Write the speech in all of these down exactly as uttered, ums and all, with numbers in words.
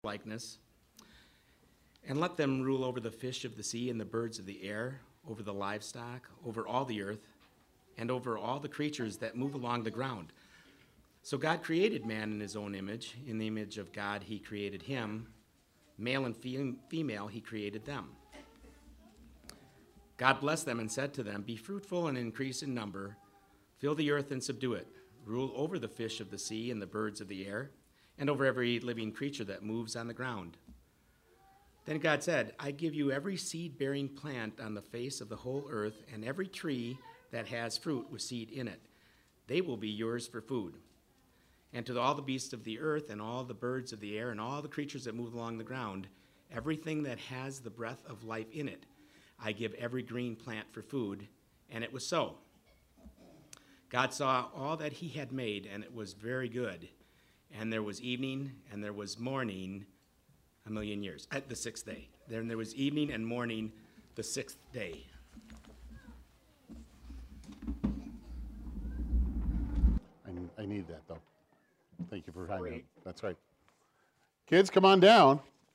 likeness, and let them rule over the fish of the sea and the birds of the air, over the livestock, over all the earth, and over all the creatures that move along the ground. So God created man in his own image. In the image of God he created him. Male and fem- female he created them. God blessed them and said to them, "Be fruitful and increase in number. Fill the earth and subdue it. Rule over the fish of the sea and the birds of the air, and over every living creature that moves on the ground." Then God said, "I give you every seed-bearing plant on the face of the whole earth, and every tree that has fruit with seed in it. They will be yours for food. And to all the beasts of the earth, and all the birds of the air, and all the creatures that move along the ground, everything that has the breath of life in it, I give every green plant for food." And it was so. God saw all that he had made, and it was very good. And there was evening, and there was morning, a million years, at the sixth day. Then there was evening and morning, the sixth day. I, I need that, though. Thank you for hiding it. That's right. Kids, come on down.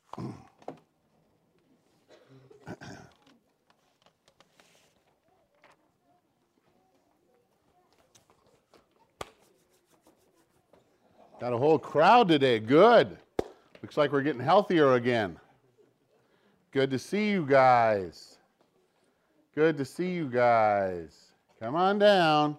Got a whole crowd today. Good. Looks like we're getting healthier again. Good to see you guys. Good to see you guys. Come on down.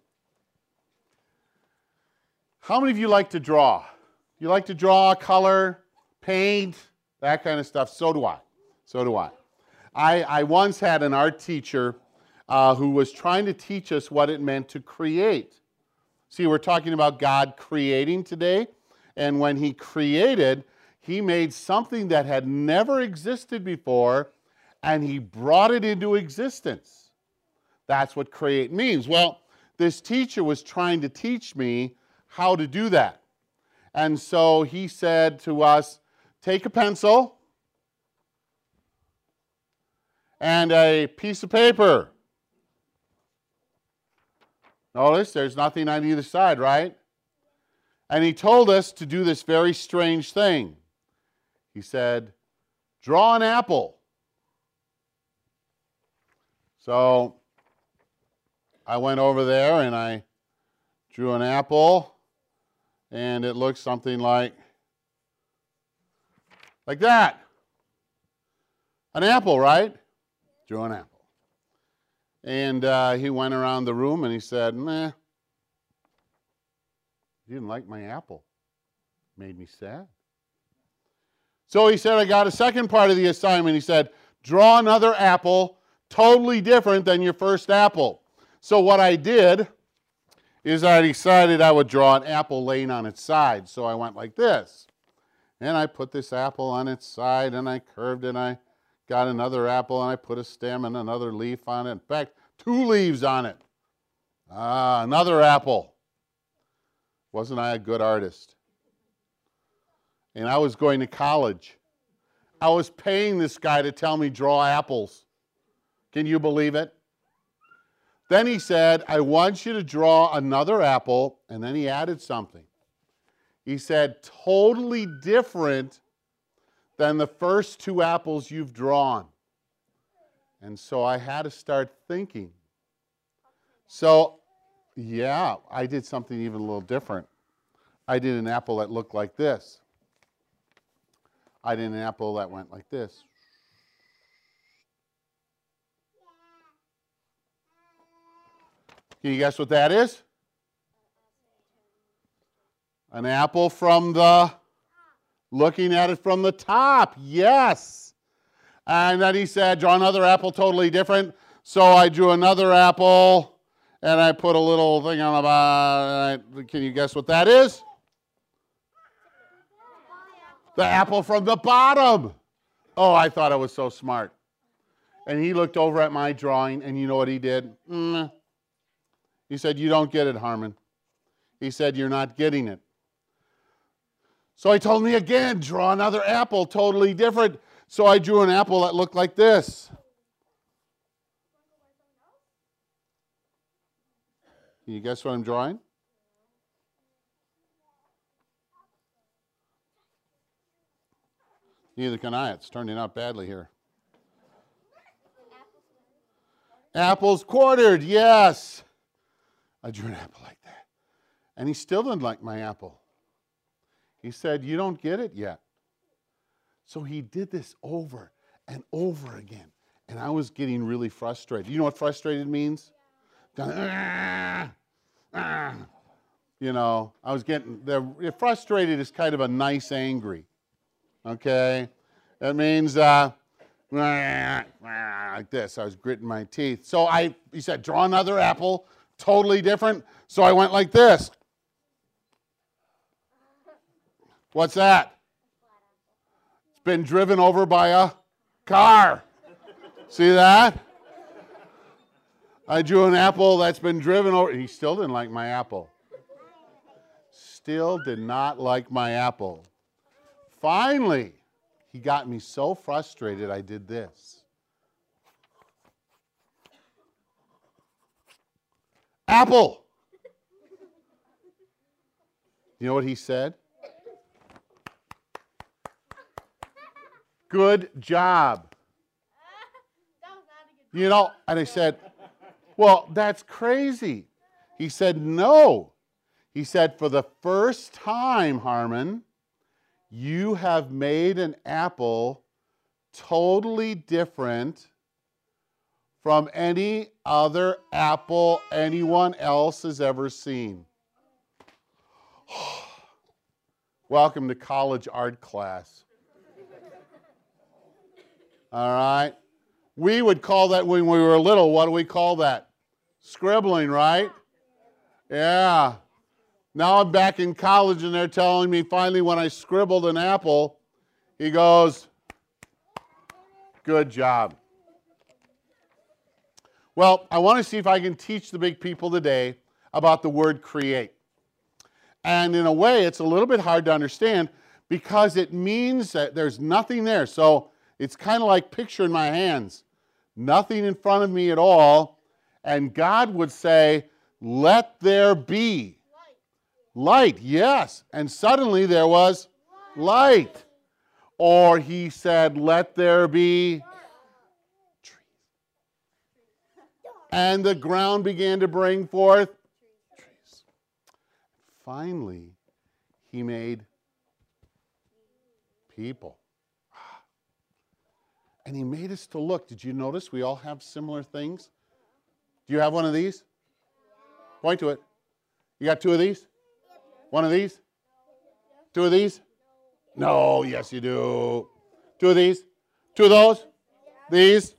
How many of you like to draw? You like to draw, color, paint, that kind of stuff? So do I. So do I. I, I once had an art teacher uh, who was trying to teach us what it meant to create. See, we're talking about God creating today, and when he created, he made something that had never existed before, and he brought it into existence. That's what create means. Well, this teacher was trying to teach me how to do that. And so he said to us, take a pencil and a piece of paper. Notice there's nothing on either side, right? And he told us to do this very strange thing. He said, draw an apple. So I went over there and I drew an apple, and it looks something like, like that. An apple, right? Drew an apple. And uh, he went around the room and he said, "Meh, you didn't like my apple. Made me sad." So he said, I got a second part of the assignment. He said, draw another apple totally different than your first apple. So what I did is I decided I would draw an apple laying on its side. So I went like this. And I put this apple on its side, and I curved it, and I got another apple, and I put a stem and another leaf on it. In fact, two leaves on it. Ah, another apple. Wasn't I a good artist? And I was going to college. I was paying this guy to tell me draw apples. Can you believe it? Then he said, I want you to draw another apple, and then he added something. He said, totally different than the first two apples you've drawn. And so I had to start thinking. So, yeah, I did something even a little different. I did an apple that looked like this. I did an apple that went like this. Can you guess what that is? An apple from the, looking at it from the top, yes. And then he said, draw another apple totally different. So I drew another apple, and I put a little thing on the bottom. Can you guess what that is? The apple from the bottom. Oh, I thought I was so smart. And he looked over at my drawing, and you know what he did? Mm. He said, you don't get it, Harmon. He said, you're not getting it. So he told me again, draw another apple, totally different. So I drew an apple that looked like this. Can you guess what I'm drawing? Neither can I. It's turning out badly here. Apples quartered, yes. I drew an apple like that. And he still didn't like my apple. He said, you don't get it yet. So he did this over and over again. And I was getting really frustrated. You know what frustrated means? Ah, ah. You know, I was getting, the frustrated is kind of a nice angry. Okay? That means, uh, like this. I was gritting my teeth. So I, he said, draw another apple, totally different. So I went like this. What's that? It's been driven over by a car. See that? I drew an apple that's been driven over. He still didn't like my apple. Still did not like my apple. Finally, he got me so frustrated I did this. Apple. You know what he said? Good job. You know, and I said, well, that's crazy. He said, no. He said, for the first time, Harmon, you have made an apple totally different from any other apple anyone else has ever seen. Welcome to college art class. All right? We would call that when we were little, what do we call that? Scribbling, right? Yeah. Now I'm back in college and they're telling me finally when I scribbled an apple, he goes, good job. Well, I want to see if I can teach the big people today about the word create. And in a way, it's a little bit hard to understand because it means that there's nothing there. So it's kind of like picture in my hands. Nothing in front of me at all. And God would say, let there be. Light, yes. And suddenly there was light. Or he said, let there be trees. And the ground began to bring forth trees. Finally, he made people. And he made us to look. Did you notice we all have similar things? Do you have one of these? Point to it. You got two of these? One of these? Two of these? No, yes you do. Two of these? Two of those? These?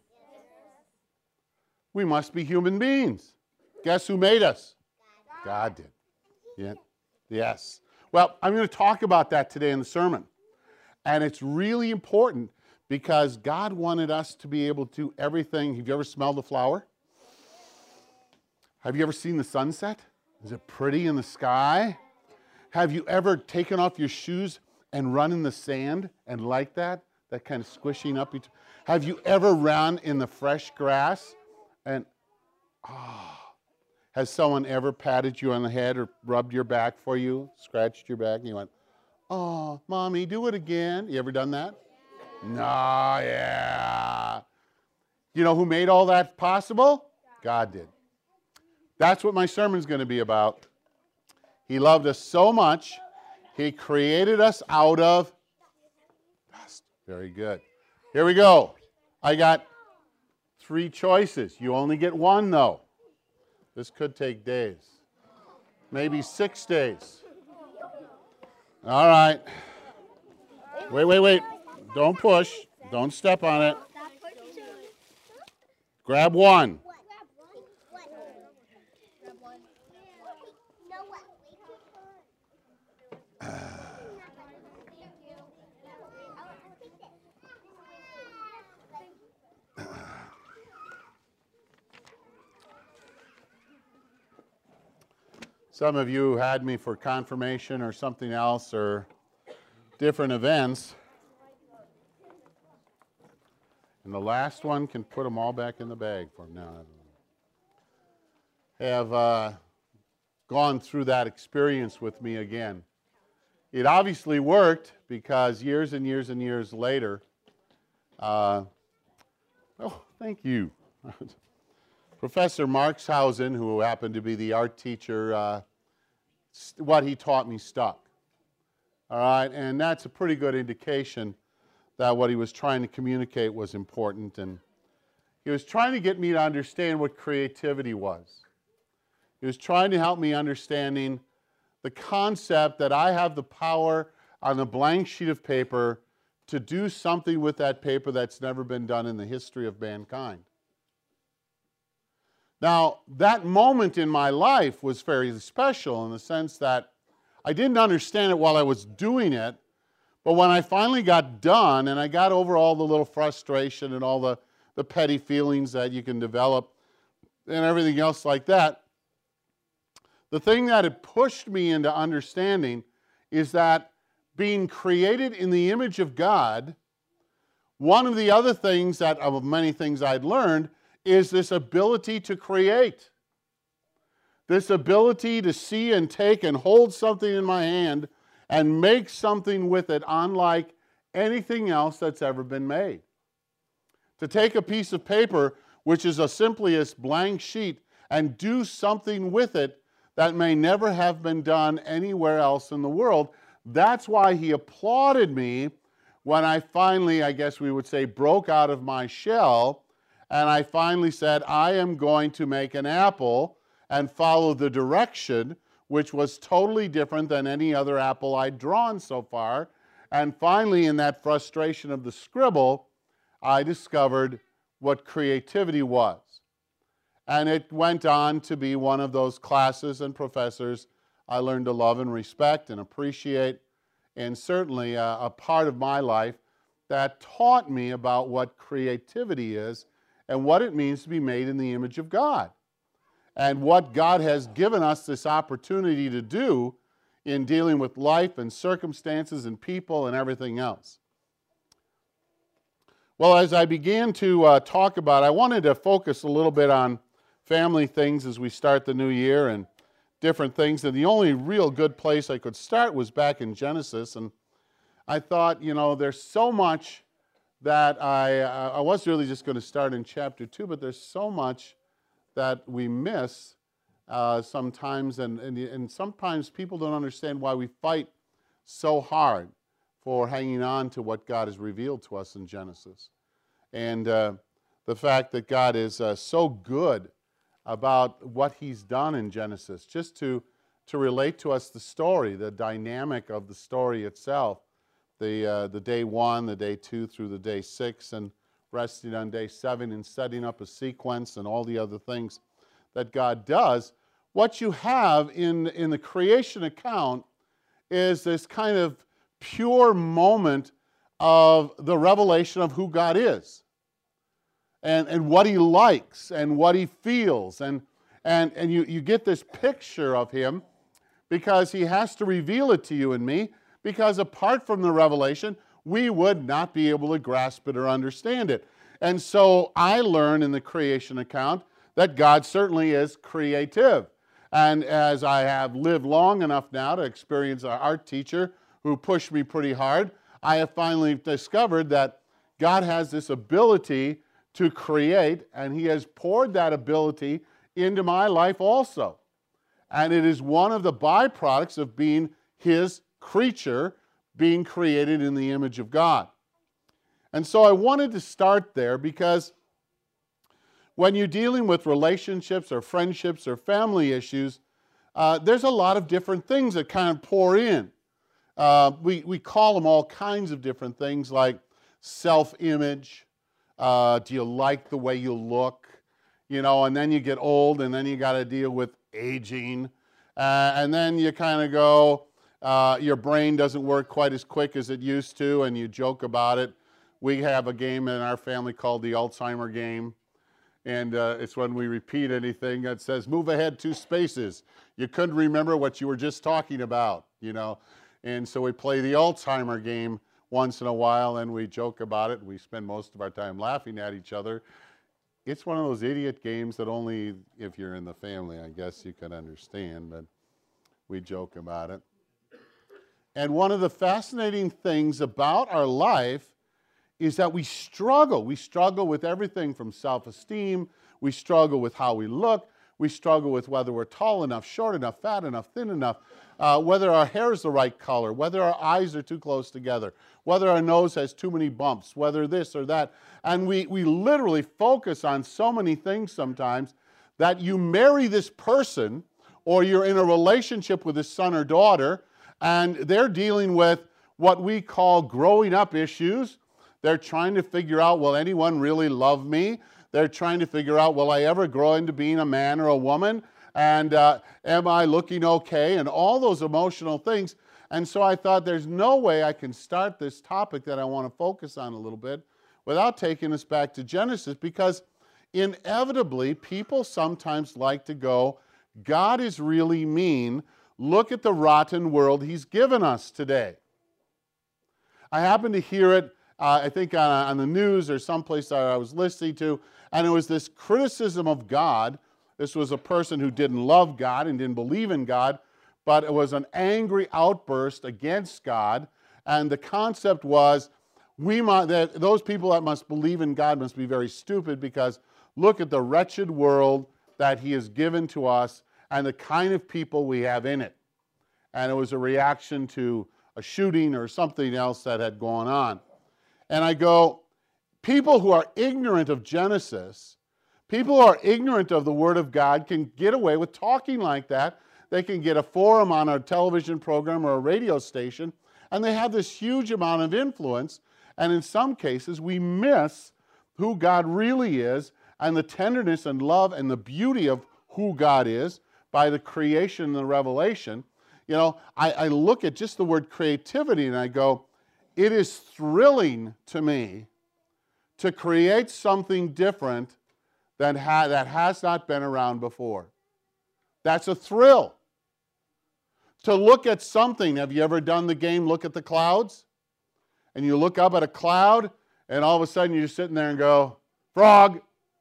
We must be human beings. Guess who made us? God did. Yeah. Yes. Well, I'm going to talk about that today in the sermon. And it's really important because God wanted us to be able to do everything. Have you ever smelled a flower? Have you ever seen the sunset? Is it pretty in the sky? Have you ever taken off your shoes and run in the sand and like that? That kind of squishing up. Have you ever run in the fresh grass and, ah, oh, has someone ever patted you on the head or rubbed your back for you, scratched your back, and you went, oh, Mommy, do it again? You ever done that? No, yeah. You know who made all that possible? God did. That's what my sermon's going to be about. He loved us so much, he created us out of dust. Very good. Here we go. I got three choices. You only get one, though. This could take days. Maybe six days. All right. Wait, wait, wait. Don't push. Don't step on it. Grab one. Some of you had me for confirmation or something else or different events. And the last one can put them all back in the bag for now. Have uh, gone through that experience with me again. it obviously worked because years and years and years later, uh, oh, thank you. Professor Marxhausen, who happened to be the art teacher, uh, what he taught me stuck. All right, and that's a pretty good indication that what he was trying to communicate was important. And he was trying to get me to understand what creativity was. He was trying to help me understanding the concept that I have the power on a blank sheet of paper to do something with that paper that's never been done in the history of mankind. Now, that moment in my life was very special in the sense that I didn't understand it while I was doing it, but when I finally got done and I got over all the little frustration and all the, the petty feelings that you can develop and everything else like that, the thing that had pushed me into understanding is that being created in the image of God, one of the other things that, of many things I'd learned, is this ability to create. This ability to see and take and hold something in my hand and make something with it unlike anything else that's ever been made. To take a piece of paper, which is a simply a blank sheet, and do something with it that may never have been done anywhere else in the world. That's why he applauded me when I finally, I guess we would say, broke out of my shell, and I finally said, I am going to make an apple and follow the direction, which was totally different than any other apple I'd drawn so far. And finally, in that frustration of the scribble, I discovered what creativity was. And it went on to be one of those classes and professors I learned to love and respect and appreciate, and certainly a, a part of my life that taught me about what creativity is and what it means to be made in the image of God, and what God has given us this opportunity to do in dealing with life and circumstances and people and everything else. Well, as I began to uh, talk about, I wanted to focus a little bit on family things as we start the new year and different things. And the only real good place I could start was back in Genesis. And I thought, you know, there's so much that I, I was really just going to start in chapter two, but there's so much that we miss uh, sometimes. And, and, and sometimes people don't understand why we fight so hard for hanging on to what God has revealed to us in Genesis. And uh, the fact that God is uh, so good about what he's done in Genesis, just to, to relate to us the story, the dynamic of the story itself, the, uh, the day one, the day two through the day six, and resting on day seven and setting up a sequence and all the other things that God does. What you have in, in the creation account is this kind of pure moment of the revelation of who God is. And, and what he likes and what he feels. And, and, and you, you get this picture of him because he has to reveal it to you and me, because apart from the revelation, we would not be able to grasp it or understand it. And so I learn in the creation account that God certainly is creative. And as I have lived long enough now to experience an art teacher who pushed me pretty hard, I have finally discovered that God has this ability to create, and he has poured that ability into my life also. And it is one of the byproducts of being his creature, being created in the image of God. And so I wanted to start there because when you're dealing with relationships or friendships or family issues, uh, there's a lot of different things that kind of pour in. Uh, we, we call them all kinds of different things like self-image. Uh, do you like the way you look? You know, and then you get old, and then you got to deal with aging. Uh, and then you kind of go, uh, your brain doesn't work quite as quick as it used to, and you joke about it. We have a game in our family called the Alzheimer game. And uh, it's when we repeat anything that says, move ahead two spaces. You couldn't remember what you were just talking about, you know. And so we play the Alzheimer game once in a while, and we joke about it. We spend most of our time laughing at each other. It's one of those idiot games that only if you're in the family, I guess, you can understand, but we joke about it. And one of the fascinating things about our life is that we struggle. We struggle with everything from self-esteem. We struggle with how we look. We struggle with whether we're tall enough, short enough, fat enough, thin enough, uh, whether our hair is the right color, whether our eyes are too close together, whether our nose has too many bumps, whether this or that. And we, we literally focus on so many things sometimes that you marry this person or you're in a relationship with a son or daughter and they're dealing with what we call growing up issues. They're trying to figure out, will anyone really love me? They're trying to figure out, will I ever grow into being a man or a woman? And uh, am I looking okay? And all those emotional things. And so I thought there's no way I can start this topic that I want to focus on a little bit without taking us back to Genesis, because inevitably people sometimes like to go, God is really mean. Look at the rotten world he's given us today. I happened to hear it, uh, I think on, on the news or someplace that I was listening to, and it was this criticism of God. This was a person who didn't love God and didn't believe in God, but it was an angry outburst against God. And the concept was, we might, that those people that must believe in God must be very stupid, because look at the wretched world that he has given to us and the kind of people we have in it. And it was a reaction to a shooting or something else that had gone on. And I go, people who are ignorant of Genesis, people who are ignorant of the Word of God can get away with talking like that. They can get a forum on a television program or a radio station, and they have this huge amount of influence. And in some cases, we miss who God really is and the tenderness and love and the beauty of who God is by the creation and the revelation. You know, I, I look at just the word creativity and I go, it is thrilling to me to create something different than ha- that has not been around before. That's a thrill. To look at something, have you ever done the game Look at the Clouds? And you look up at a cloud, and all of a sudden you're sitting there and go, frog.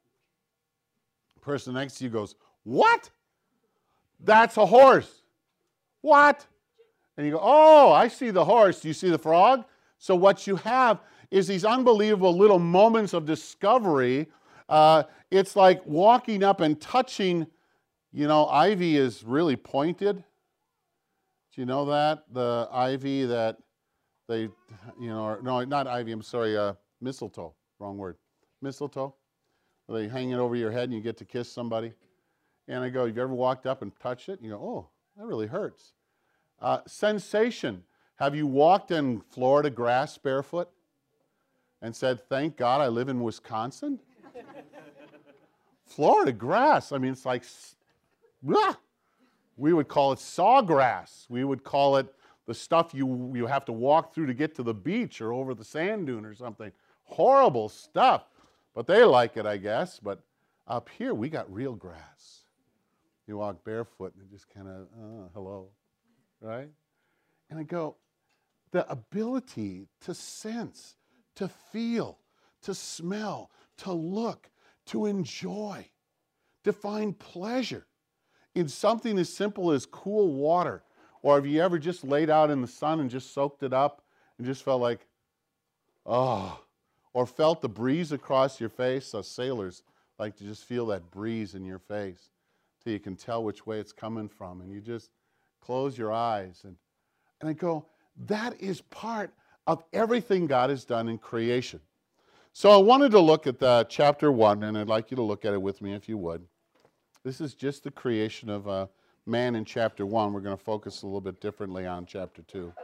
The person next to you goes, what? That's a horse. What? And you go, oh, I see the horse. Do you see the frog? So what you have is these unbelievable little moments of discovery. Uh, it's like walking up and touching, you know, ivy is really pointed. Do you know that? The ivy that they, you know, or, no, not ivy, I'm sorry, uh, mistletoe, wrong word. Mistletoe. They hang it over your head and you get to kiss somebody. And I go, have you ever walked up and touched it? And you go, oh, that really hurts. Uh, sensation. Have you walked in Florida grass barefoot and said, thank God I live in Wisconsin? Florida grass, I mean, it's like, blah. We would call it sawgrass. We would call it the stuff you, you have to walk through to get to the beach or over the sand dune or something. Horrible stuff. But they like it, I guess. But up here, we got real grass. You walk barefoot and it just kind of, oh, hello, right? And I go, the ability to sense, to feel, to smell, to look, to enjoy, to find pleasure in something as simple as cool water. Or have you ever just laid out in the sun and just soaked it up and just felt like, oh, or felt the breeze across your face? So sailors like to just feel that breeze in your face till you can tell which way it's coming from. And you just close your eyes. And, and I go, that is part of everything God has done in creation. So I wanted to look at the chapter one, and I'd like you to look at it with me if you would. This is just the creation of uh, man in chapter one. We're going to focus a little bit differently on chapter two.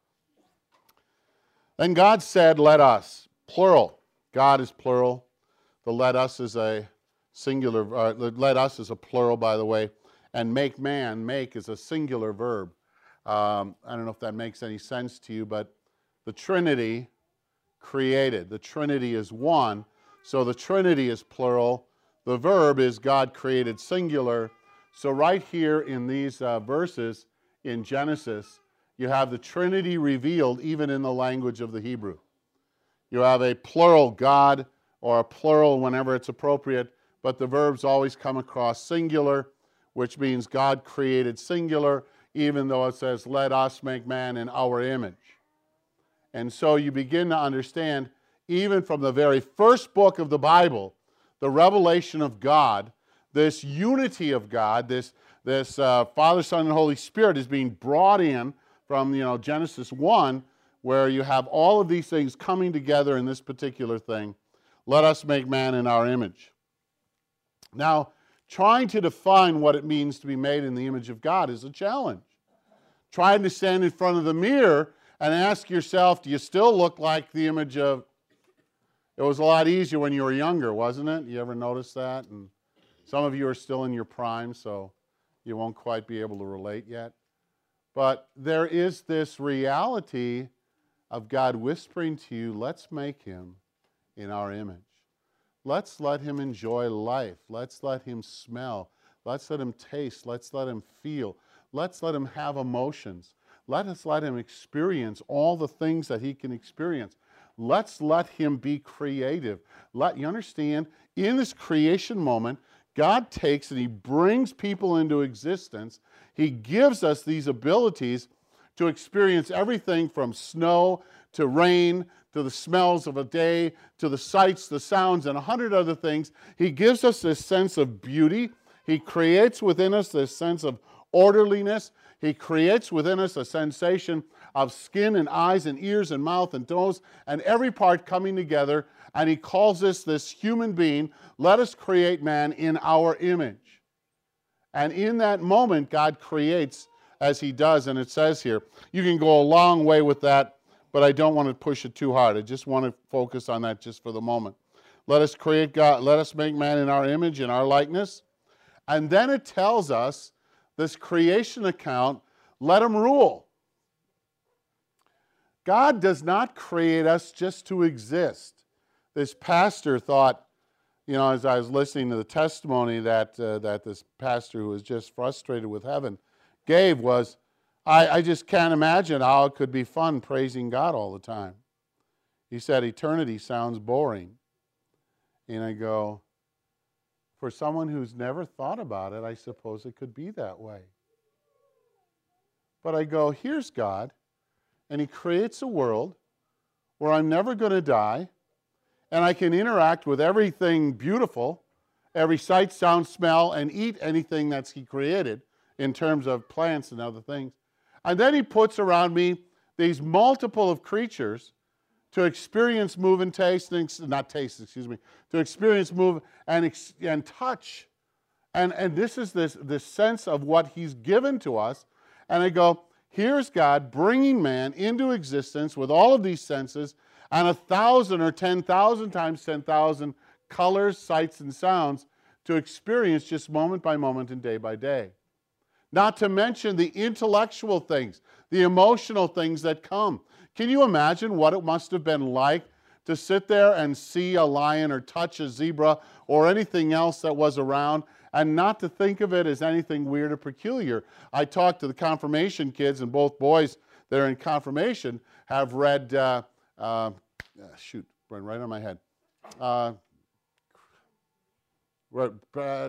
Then God said, let us, plural. God is plural. The let us is a singular, uh, let us is a plural, by the way. And make man, make is a singular verb. Um, I don't know if that makes any sense to you, but the Trinity created. The Trinity is one, so the Trinity is plural. The verb is God created singular. So right here in these uh, verses in Genesis, you have the Trinity revealed even in the language of the Hebrew. You have a plural God or a plural whenever it's appropriate, but the verbs always come across singular, which means God created singular. even though it says, let us make man in our image. And so you begin to understand, even from the very first book of the Bible, the revelation of God, this unity of God, this, this uh, Father, Son, and Holy Spirit is being brought in from, you know, Genesis one, where you have all of these things coming together in this particular thing. Let us make man in our image. Now, trying to define what it means to be made in the image of God is a challenge. Trying to stand in front of the mirror and ask yourself, do you still look like the image of... It was a lot easier when you were younger, wasn't it? You ever notice that? And some of you are still in your prime, so you won't quite be able to relate yet. But there is this reality of God whispering to you, let's make him in our image. Let's let him enjoy life. Let's let him smell. Let's let him taste. Let's let him feel. Let's let him have emotions. Let us let him experience all the things that he can experience. Let's let him be creative. Let you understand, in this creation moment, God takes and he brings people into existence. He gives us these abilities to experience everything from snow to rain to the smells of a day to the sights, the sounds, and a hundred other things. He gives us this sense of beauty. He creates within us this sense of orderliness. He creates within us a sensation of skin and eyes and ears and mouth and nose and every part coming together. And he calls us this human being. Let us create man in our image. And in that moment, God creates as he does. And it says here, you can go a long way with that, but I don't want to push it too hard. I just want to focus on that just for the moment. Let us create God. Let us make man in our image, in our likeness. And then it tells us, this creation account, let him rule. God does not create us just to exist. This pastor thought, you know, as I was listening to the testimony that, uh, that this pastor who was just frustrated with heaven gave was, I, I just can't imagine how it could be fun praising God all the time. He said, eternity sounds boring. And I go, for someone who's never thought about it, I suppose it could be that way. But I go, here's God, and he creates a world where I'm never going to die, and I can interact with everything beautiful, every sight, sound, smell, and eat anything that's he created in terms of plants and other things. And then he puts around me these multiple of creatures to experience, move, and taste, and, not taste, excuse me, to experience, move, and, and touch. And, and this is this, this sense of what he's given to us. And I go, here's God bringing man into existence with all of these senses and a thousand or ten thousand times ten thousand colors, sights, and sounds to experience just moment by moment and day by day. Not to mention the intellectual things, the emotional things that come. Can you imagine what it must have been like to sit there and see a lion or touch a zebra or anything else that was around and not to think of it as anything weird or peculiar? I talked to the confirmation kids, and both boys that are in confirmation have read, uh, uh, shoot, went right on my head. Uh, read, uh,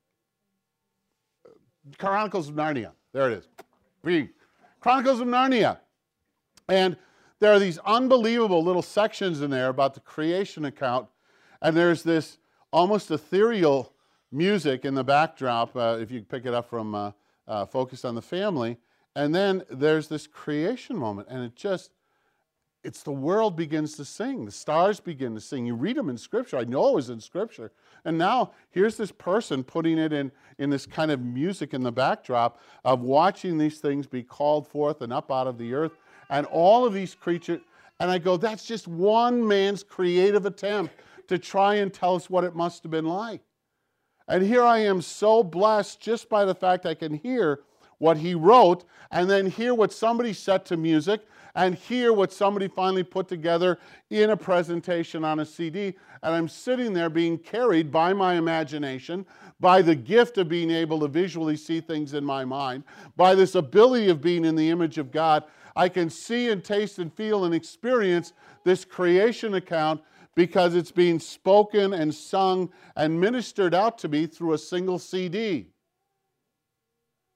Chronicles of Narnia. There it is. Read. Chronicles of Narnia. And there are these unbelievable little sections in there about the creation account. And there's this almost ethereal music in the backdrop, uh, if you pick it up from uh, uh, Focus on the Family. And then there's this creation moment. And it just, it's the world begins to sing. The stars begin to sing. You read them in Scripture. I know it was in Scripture. And now here's this person putting it in, in this kind of music in the backdrop of watching these things be called forth and up out of the earth. And all of these creatures, and I go, that's just one man's creative attempt to try and tell us what it must have been like. And here I am so blessed just by the fact I can hear what he wrote and then hear what somebody set to music and hear what somebody finally put together in a presentation on a C D. And I'm sitting there being carried by my imagination, by the gift of being able to visually see things in my mind, by this ability of being in the image of God. I can see and taste and feel and experience this creation account because it's being spoken and sung and ministered out to me through a single C D.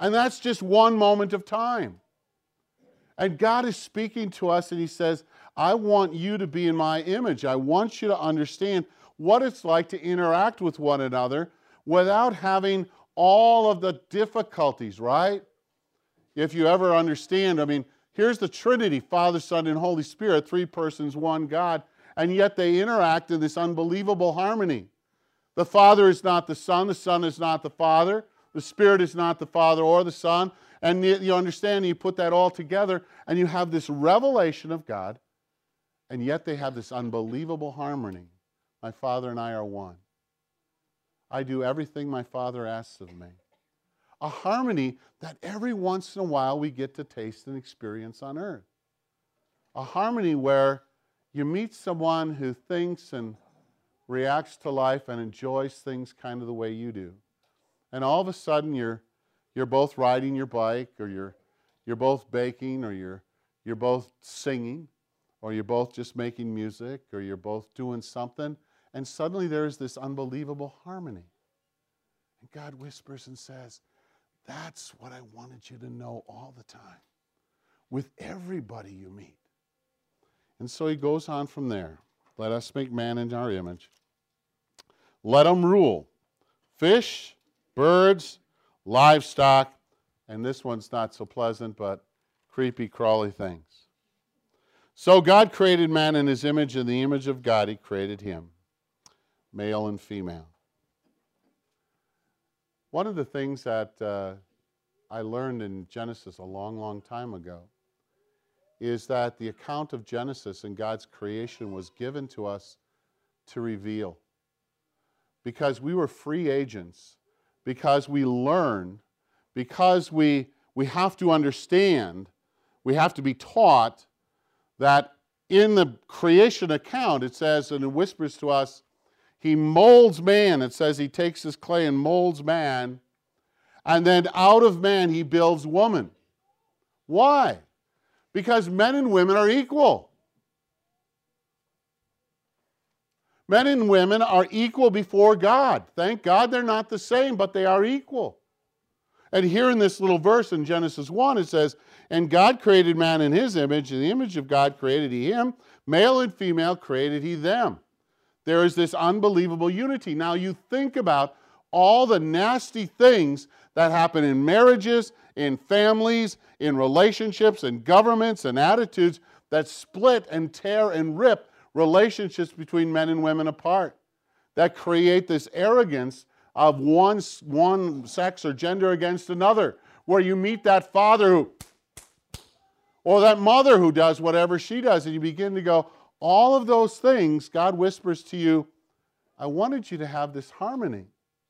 And that's just one moment of time. And God is speaking to us and he says, I want you to be in my image. I want you to understand what it's like to interact with one another without having all of the difficulties, right? If you ever understand, I mean, here's the Trinity, Father, Son, and Holy Spirit, three persons, one God, and yet they interact in this unbelievable harmony. The Father is not the Son, the Son is not the Father, the Spirit is not the Father or the Son, and you understand, you put that all together, and you have this revelation of God, and yet they have this unbelievable harmony. My Father and I are one. I do everything my Father asks of me. A harmony that every once in a while we get to taste and experience on earth. A harmony where you meet someone who thinks and reacts to life and enjoys things kind of the way you do. And all of a sudden you're, you're both riding your bike, or you're, you're both baking, or you're, you're both singing, or you're both just making music, or you're both doing something, and suddenly there's this unbelievable harmony. And God whispers and says, that's what I wanted you to know all the time, with everybody you meet. And so he goes on from there. Let us make man in our image. Let them rule. Fish, birds, livestock, and this one's not so pleasant, but creepy, crawly things. So God created man in his image. In the image of God he created him, male and female. One of the things that uh, I learned in Genesis a long, long time ago is that the account of Genesis and God's creation was given to us to reveal. Because we were free agents, because we learn, because we, we have to understand, we have to be taught that in the creation account it says, and it whispers to us, he molds man. It says he takes his clay and molds man, and then out of man he builds woman. Why? Because men and women are equal. Men and women are equal before God. Thank God they're not the same, but they are equal. And here in this little verse in Genesis one, it says, and God created man in his image. In the image of God created he him. Male and female created he them. There is this unbelievable unity. Now you think about all the nasty things that happen in marriages, in families, in relationships, in governments, and attitudes that split and tear and rip relationships between men and women apart, that create this arrogance of one, one sex or gender against another, where you meet that father who, or that mother who does whatever she does, and you begin to go, all of those things, God whispers to you, I wanted you to have this harmony.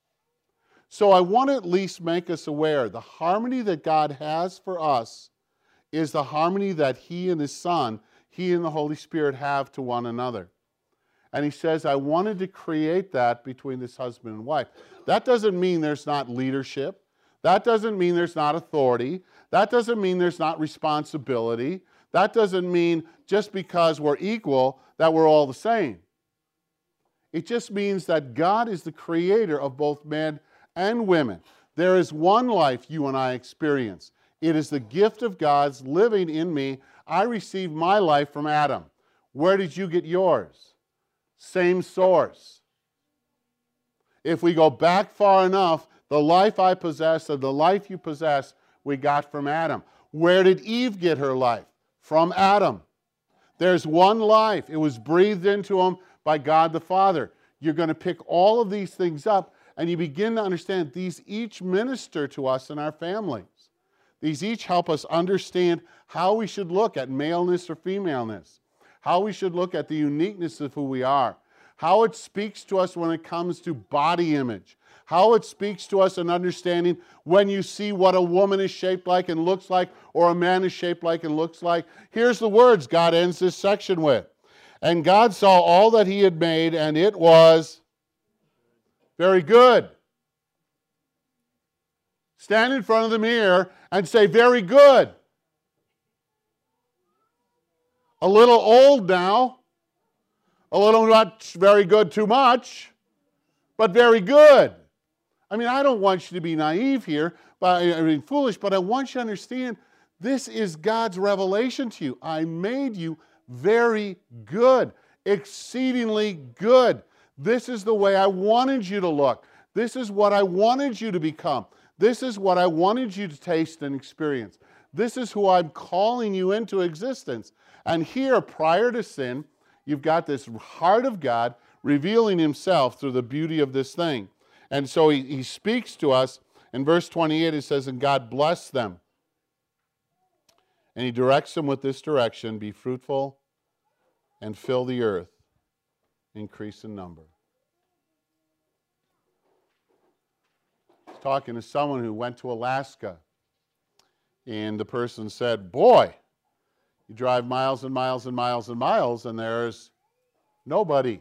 So I want to at least make us aware, the harmony that God has for us is the harmony that he and his Son, he and the Holy Spirit have to one another. And he says, I wanted to create that between this husband and wife. That doesn't mean there's not leadership. That doesn't mean there's not authority. That doesn't mean there's not responsibility. That doesn't mean just because we're equal that we're all the same. It just means that God is the creator of both men and women. There is one life you and I experience. It is the gift of God's living in me. I received my life from Adam. Where did you get yours? Same source. If we go back far enough, the life I possess and the life you possess, we got from Adam. Where did Eve get her life? From Adam. There's one life. It was breathed into him by God the Father. You're going to pick all of these things up, and you begin to understand these each minister to us in our families. These each help us understand how we should look at maleness or femaleness, how we should look at the uniqueness of who we are, how it speaks to us when it comes to body image, how it speaks to us in understanding when you see what a woman is shaped like and looks like, or a man is shaped like and looks like. Here's the words God ends this section with. And God saw all that he had made, and it was very good. Stand in front of the mirror and say, very good. A little old now. A little not very good too much, but very good. I mean, I don't want you to be naive here, but I mean foolish, but I want you to understand this is God's revelation to you. I made you very good, exceedingly good. This is the way I wanted you to look. This is what I wanted you to become. This is what I wanted you to taste and experience. This is who I'm calling you into existence. And here, prior to sin, you've got this heart of God revealing himself through the beauty of this thing. And so he, he speaks to us. In verse twenty-eight, it says, and God blessed them. And he directs them with this direction, be fruitful and fill the earth, increase in number. I was talking to someone who went to Alaska, and the person said, boy, you drive miles and miles and miles and miles, and there's nobody.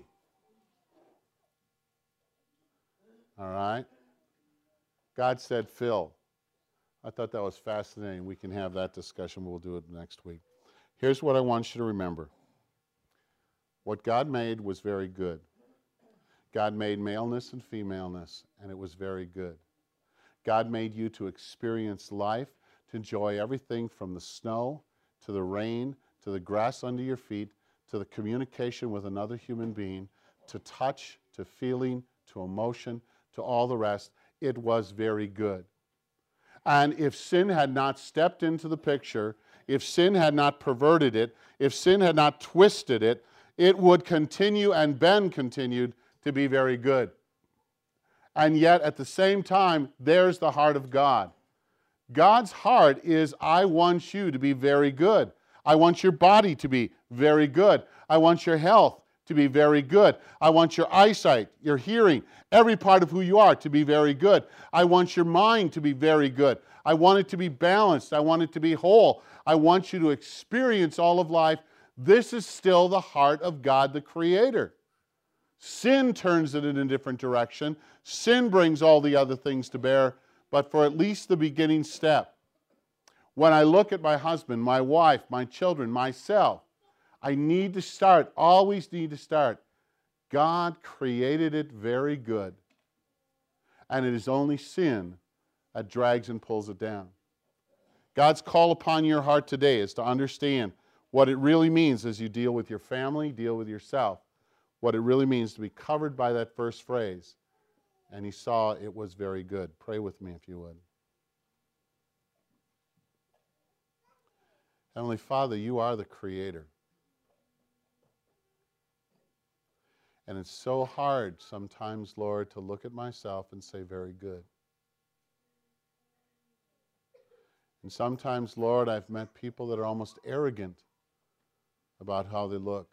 All right? God said, fill. I thought that was fascinating. We can have that discussion. We'll do it next week. Here's what I want you to remember. What God made was very good. God made maleness and femaleness, and it was very good. God made you to experience life, to enjoy everything from the snow, to the rain, to the grass under your feet, to the communication with another human being, to touch, to feeling, to emotion, to all the rest. It was very good. And if sin had not stepped into the picture, if sin had not perverted it, if sin had not twisted it, it would continue and been continued to be very good. And yet, at the same time, there's the heart of God. God's heart is, I want you to be very good. I want your body to be very good. I want your health to be very good. I want your eyesight, your hearing, every part of who you are to be very good. I want your mind to be very good. I want it to be balanced. I want it to be whole. I want you to experience all of life. This is still the heart of God the Creator. Sin turns it in a different direction. Sin brings all the other things to bear, but for at least the beginning step. When I look at my husband, my wife, my children, myself, I need to start, always need to start. God created it very good. And it is only sin that drags and pulls it down. God's call upon your heart today is to understand what it really means as you deal with your family, deal with yourself, what it really means to be covered by that first phrase. And he saw it was very good. Pray with me if you would. Heavenly Father, you are the Creator. And it's so hard sometimes, Lord, to look at myself and say, very good. And sometimes, Lord, I've met people that are almost arrogant about how they look.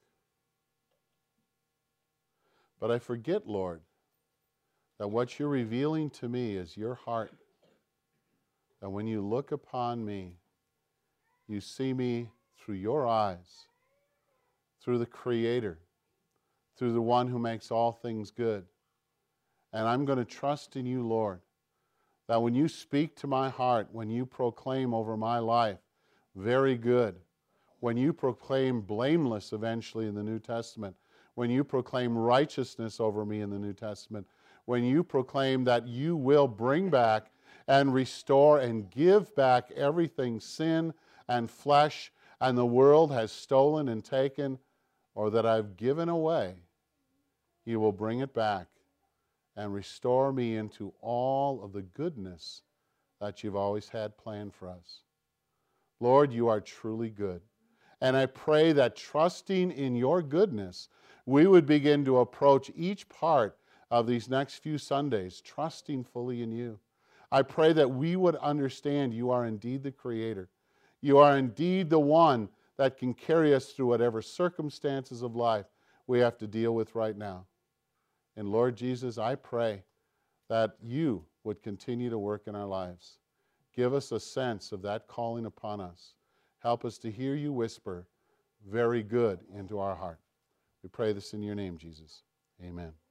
But I forget, Lord, that what you're revealing to me is your heart. That when you look upon me, you see me through your eyes, through the Creator, through the one who makes all things good. And I'm going to trust in you, Lord, that when you speak to my heart, when you proclaim over my life, very good, when you proclaim blameless eventually in the New Testament, when you proclaim righteousness over me in the New Testament, when you proclaim that you will bring back and restore and give back everything sin and flesh and the world has stolen and taken, or that I've given away, you will bring it back and restore me into all of the goodness that you've always had planned for us. Lord, you are truly good. And I pray that trusting in your goodness, we would begin to approach each part of these next few Sundays, trusting fully in you. I pray that we would understand you are indeed the Creator. You are indeed the one that can carry us through whatever circumstances of life we have to deal with right now. And Lord Jesus, I pray that you would continue to work in our lives. Give us a sense of that calling upon us. Help us to hear you whisper, very good, into our heart. We pray this in your name, Jesus. Amen.